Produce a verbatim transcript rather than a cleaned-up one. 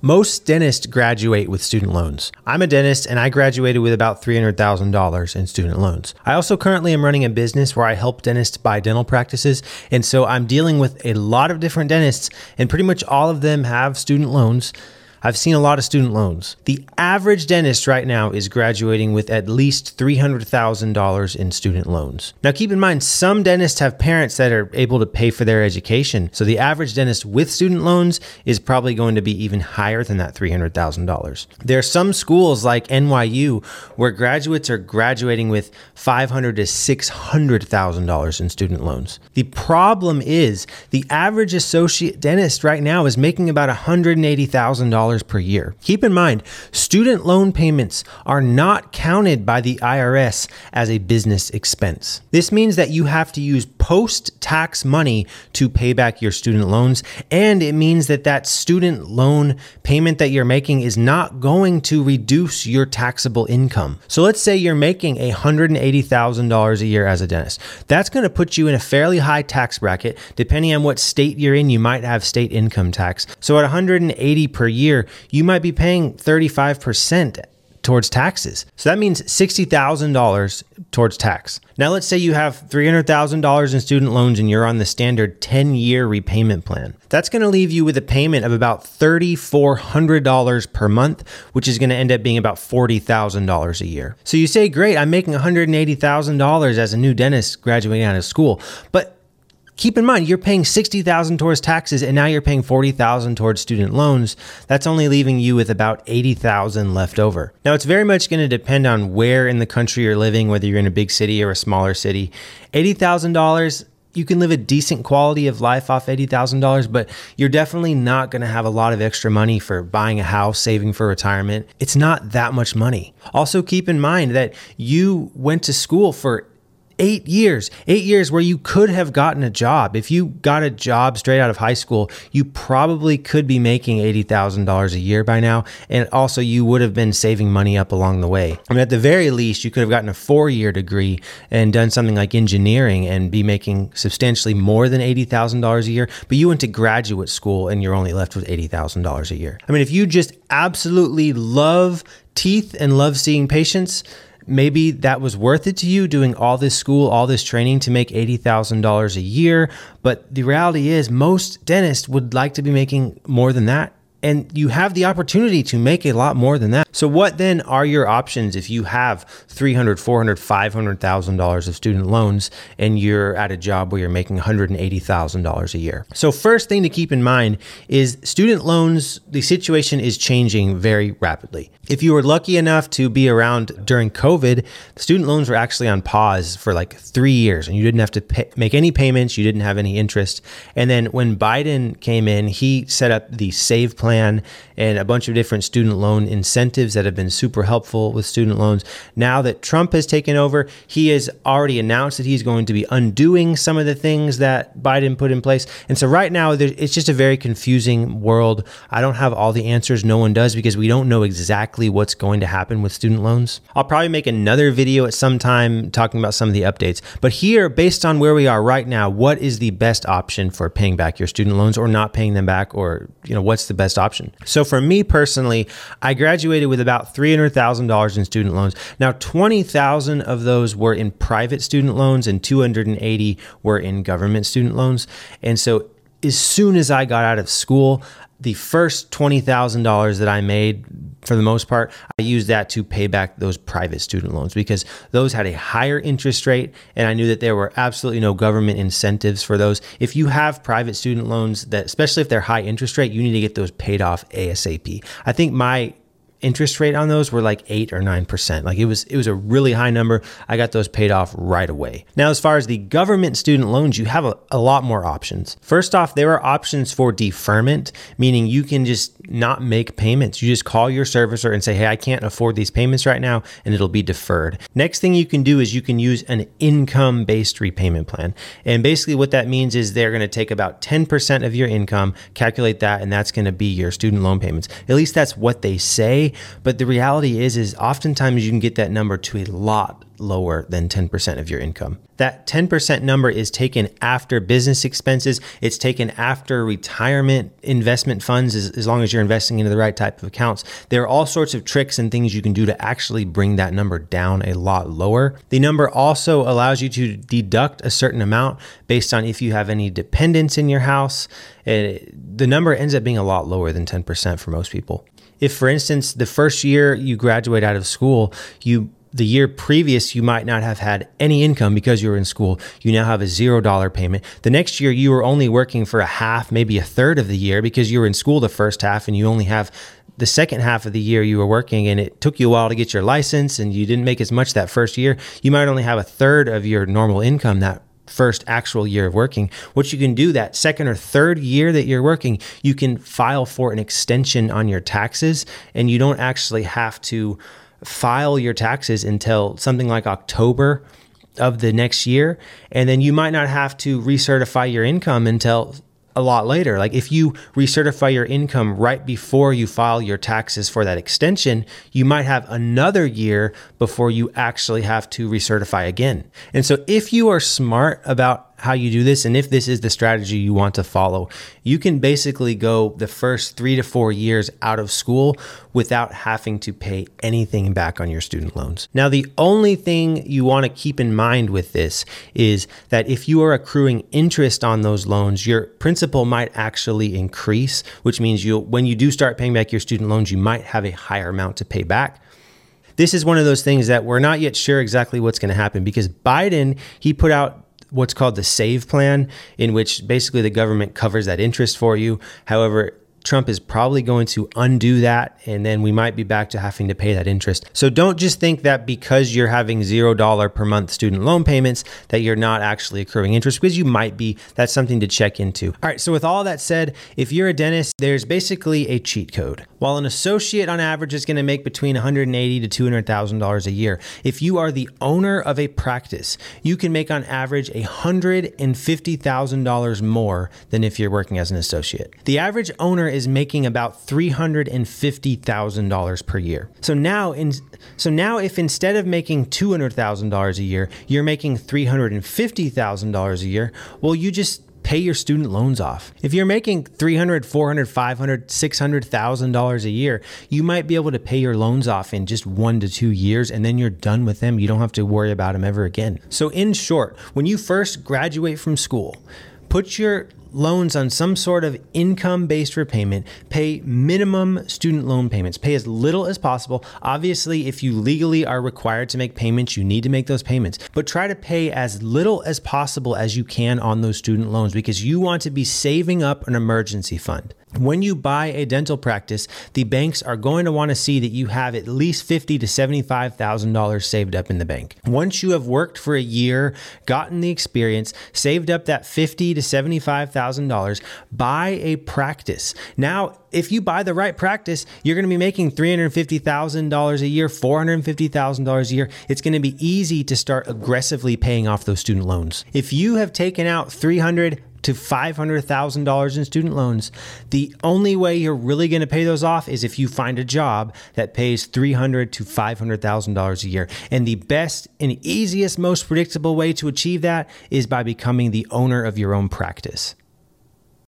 Most dentists graduate with student loans. I'm a dentist and I graduated with about three hundred thousand dollars in student loans. I also currently am running a business where I help dentists buy dental practices. And so I'm dealing with a lot of different dentists and pretty much all of them have student loans. I've seen a lot of student loans. The average dentist right now is graduating with at least three hundred thousand dollars in student loans. Now keep in mind, some dentists have parents that are able to pay for their education. So the average dentist with student loans is probably going to be even higher than that three hundred thousand dollars. There are some schools like N Y U where graduates are graduating with five hundred thousand to six hundred thousand dollars in student loans. The problem is the average associate dentist right now is making about one hundred eighty thousand dollars per year. Keep in mind, student loan payments are not counted by the I R S as a business expense. This means that you have to use post-tax money to pay back your student loans, and it means that that student loan payment that you're making is not going to reduce your taxable income. So let's say you're making one hundred eighty thousand dollars a year as a dentist. That's going to put you in a fairly high tax bracket. Depending on what state you're in, you might have state income tax. So at one hundred eighty per year, you might be paying thirty-five percent towards taxes. So that means sixty thousand dollars towards tax. Now let's say you have three hundred thousand dollars in student loans and you're on the standard ten-year repayment plan. That's going to leave you with a payment of about three thousand four hundred dollars per month, which is going to end up being about forty thousand dollars a year. So you say, great, I'm making one hundred eighty thousand dollars as a new dentist graduating out of school, but keep in mind, you're paying sixty thousand dollars towards taxes and now you're paying forty thousand dollars towards student loans. That's only leaving you with about eighty thousand dollars left over. Now, it's very much going to depend on where in the country you're living, whether you're in a big city or a smaller city. eighty thousand dollars, you can live a decent quality of life off eighty thousand dollars, but you're definitely not going to have a lot of extra money for buying a house, saving for retirement. It's not that much money. Also, keep in mind that you went to school for Eight years, eight years where you could have gotten a job. If you got a job straight out of high school, you probably could be making eighty thousand dollars a year by now. And also you would have been saving money up along the way. I mean, at the very least, you could have gotten a four-year degree and done something like engineering and be making substantially more than eighty thousand dollars a year. But you went to graduate school and you're only left with eighty thousand dollars a year. I mean, if you just absolutely love teeth and love seeing patients, maybe that was worth it to you doing all this school, all this training to make eighty thousand dollars a year. But the reality is most dentists would like to be making more than that. And you have the opportunity to make a lot more than that. So what then are your options if you have three hundred thousand dollars, four hundred thousand dollars, five hundred thousand dollars of student loans and you're at a job where you're making one hundred eighty thousand dollars a year? So first thing to keep in mind is student loans, the situation is changing very rapidly. If you were lucky enough to be around during COVID, student loans were actually on pause for like three years and you didn't have to pay, make any payments. You didn't have any interest. And then when Biden came in, he set up the SAVE plan and a bunch of different student loan incentives that have been super helpful with student loans. Now that Trump has taken over, he has already announced that he's going to be undoing some of the things that Biden put in place. And so right now, it's just a very confusing world. I don't have all the answers. No one does, because we don't know exactly what's going to happen with student loans. I'll probably make another video at some time talking about some of the updates. But here, based on where we are right now, what is the best option for paying back your student loans or not paying them back, or you know, what's the best option? So for me personally, I graduated with about three hundred thousand dollars in student loans. Now, twenty thousand of those were in private student loans and two hundred eighty were in government student loans. And so as soon as I got out of school, the first twenty thousand dollars that I made, for the most part, I used that to pay back those private student loans because those had a higher interest rate. And I knew that there were absolutely no government incentives for those. If you have private student loans, that especially if they're high interest rate, you need to get those paid off ASAP. I think my interest rate on those were like eight or nine percent. Like it was, it was a really high number. I got those paid off right away. Now, as far as the government student loans, you have a, a lot more options. First off, there are options for deferment, meaning you can just not make payments. You just call your servicer and say, hey, I can't afford these payments right now, and it'll be deferred. Next thing you can do is you can use an income-based repayment plan. And basically what that means is they're going to take about ten percent of your income, calculate that, and that's going to be your student loan payments. At least that's what they say. But the reality is, is oftentimes you can get that number to a lot lower than ten percent of your income. That ten percent number is taken after business expenses. It's taken after retirement investment funds, as, as long as you're investing into the right type of accounts. There are all sorts of tricks and things you can do to actually bring that number down a lot lower. The number also allows you to deduct a certain amount based on if you have any dependents in your house. It, the number ends up being a lot lower than ten percent for most people. If, for instance, the first year you graduate out of school, you the year previous, you might not have had any income because you were in school. You now have a zero dollar payment. The next year, you were only working for a half, maybe a third of the year because you were in school the first half and you only have the second half of the year you were working, and it took you a while to get your license and you didn't make as much that first year. You might only have a third of your normal income that first actual year of working. What you can do that second or third year that you're working, you can file for an extension on your taxes, and you don't actually have to file your taxes until something like October of the next year. And then you might not have to recertify your income until a lot later. Like if you recertify your income right before you file your taxes for that extension, you might have another year before you actually have to recertify again. And so if you are smart about how you do this, and if this is the strategy you want to follow, you can basically go the first three to four years out of school without having to pay anything back on your student loans. Now, the only thing you want to keep in mind with this is that if you are accruing interest on those loans, your principal might actually increase, which means you, when you do start paying back your student loans, you might have a higher amount to pay back. This is one of those things that we're not yet sure exactly what's going to happen, because Biden, he put out what's called the SAVE plan, in which basically the government covers that interest for you. However, Trump is probably going to undo that, and then we might be back to having to pay that interest. So don't just think that because you're having zero dollar per month student loan payments that you're not actually accruing interest, because you might be. That's something to check into. All right, so with all that said, if you're a dentist, there's basically a cheat code. While an associate on average is going to make between one hundred eighty thousand to two hundred thousand dollars a year, if you are the owner of a practice, you can make on average one hundred fifty thousand dollars more than if you're working as an associate. The average owner is making about three hundred fifty thousand dollars per year. So now, in, so now if instead of making two hundred thousand dollars a year, you're making three hundred fifty thousand dollars a year, well, you just pay your student loans off. If you're making three hundred thousand dollars, four hundred thousand dollars, five hundred thousand dollars, six hundred thousand dollars a year, you might be able to pay your loans off in just one to two years, and then you're done with them. You don't have to worry about them ever again. So in short, when you first graduate from school, put your loans on some sort of income-based repayment, pay minimum student loan payments, pay as little as possible. Obviously, if you legally are required to make payments, you need to make those payments, but try to pay as little as possible as you can on those student loans, because you want to be saving up an emergency fund. When you buy a dental practice, the banks are going to want to see that you have at least fifty thousand to seventy-five thousand dollars saved up in the bank. Once you have worked for a year, gotten the experience, saved up that fifty thousand to seventy-five thousand dollars, buy a practice. Now, if you buy the right practice, you're going to be making three hundred fifty thousand dollars a year, four hundred fifty thousand dollars a year. It's going to be easy to start aggressively paying off those student loans. If you have taken out three hundred thousand dollars to five hundred thousand dollars in student loans, the only way you're really going to pay those off is if you find a job that pays three hundred thousand to five hundred thousand dollars a year. And the best and easiest, most predictable way to achieve that is by becoming the owner of your own practice.